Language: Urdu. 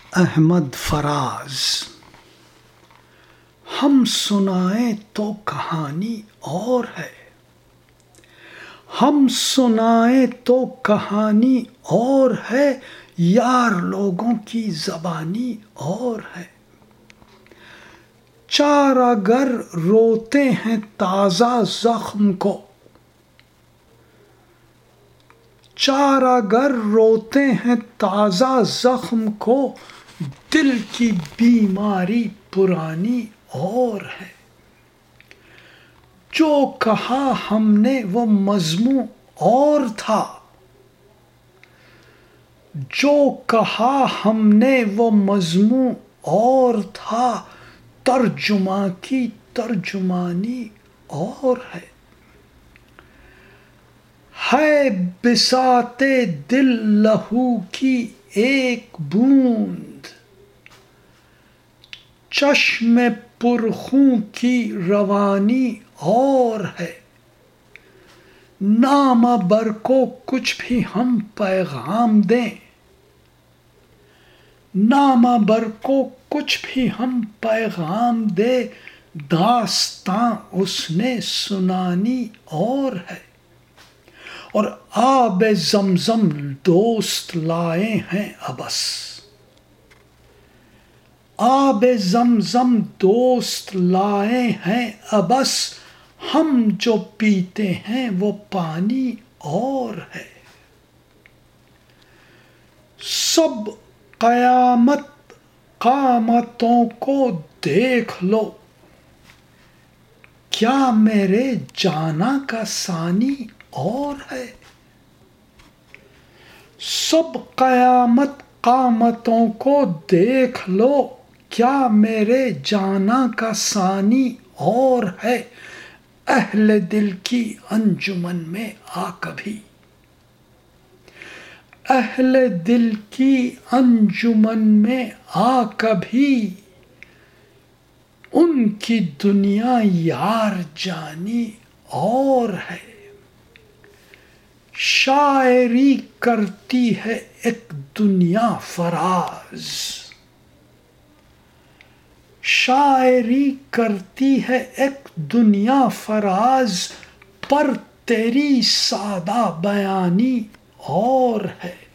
احمد فراز۔ ہم سنائیں تو کہانی اور ہے، ہم سنائیں تو کہانی اور ہے، یار لوگوں کی زبانی اور ہے۔ چارہ گر روتے ہیں تازہ زخم کو، چارہ گر روتے ہیں تازہ زخم کو، دل کی بیماری پرانی اور ہے۔ جو کہا ہم نے وہ مضموں اور تھا، جو کہا ہم نے وہ مضموں اور تھا، ترجمہ کی ترجمانی اور ہے۔ ہے بساط دل لہو کی ایک بوند، چشم پرخوں کی روانی اور ہے۔ نامہ بر کو کچھ بھی ہم پیغام دیں، نامہ بر کو کچھ بھی ہم پیغام دیں، داستاں اس نے سنانی اور ہے۔ اور آب زمزم دوست لائے ہیں ابس، آب زمزم دوست لائے ہیں ابس، ہم جو پیتے ہیں وہ پانی اور ہے۔ سب قیامت قامتوں کو دیکھ لو، کیا میرے جانا کا ثانی اور ہے۔ سب قیامت قامتوں کو دیکھ لو، کیا میرے جانا کا ثانی اور ہے۔ اہل دل کی انجمن میں آ کبھی، اہل دل کی انجمن میں آ کبھی، ان کی دنیا یار جانی اور ہے۔ شاعری کرتی ہے ایک دنیا فراز، شاعری کرتی ہے ایک دنیا فراز، پر تیری سادہ بیانی اور ہے۔